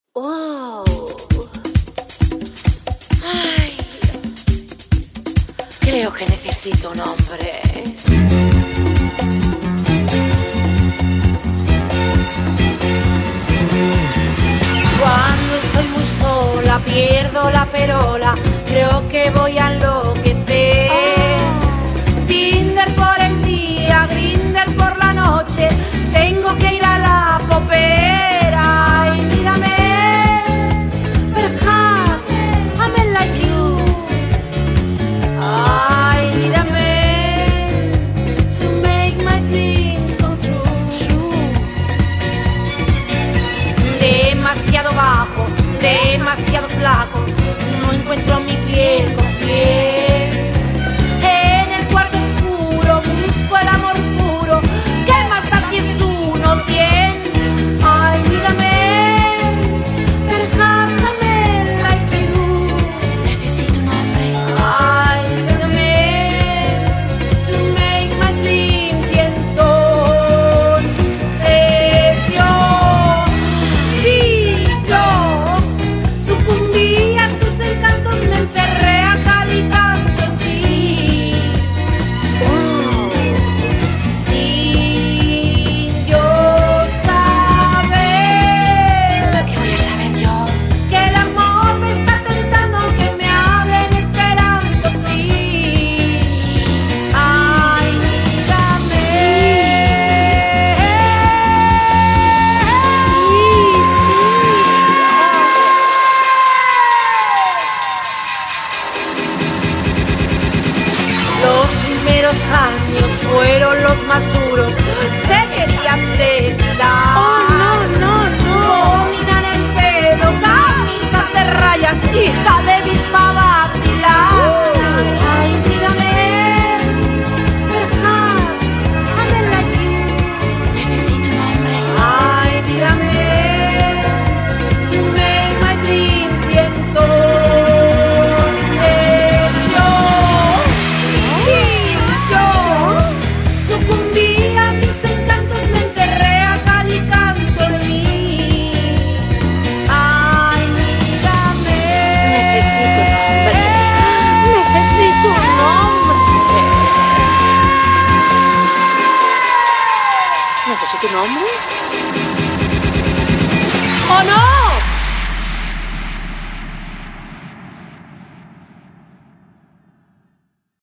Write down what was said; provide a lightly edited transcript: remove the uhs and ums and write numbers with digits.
Oh. Ay. Creo que necesito un hombre. Cuando estoy muy sola, pierdo la perola. Creo que voy a enloquecer. Tinder por el día, Grindr por la noche. Tengo que ir a la popera. Y mírame, perhaps I'm like you. Ay, mírame, to make my dreams come true. Demasiado bajo, demasiado flaco. No encuentro mi piel con piel. En el cuarto oscuro busco el amor puro. ¿Qué más da si es uno bien? Ay, mírame, perhaps I'm like you. Necesito un hombre. Ay, mírame, to make my dreams. Y entonces yo, sí, yo sucumbí a tus encantos, me encerré a cal y canto en ti. Sin yo saber. ¿Qué voy a saber yo? Que el amor me está tentando, que me hablen esperando, sí. Ay, mírame. Los primeros años fueron los más duros. Se querían depilar. Oh, no. Dominar el pelo, camisas de rayas, hija de Bispa vacilar. Ay, mírame, perhaps I'm like you. Necesito un hombre. Ay, mírame, to make my dreams. Y entonces yo sucumbí a mis encantos, me enterré a cal y canto en mí. Ay, mírame. Necesito un hombre. Necesito un hombre. ¿Necesito un hombre? ¡Oh, no!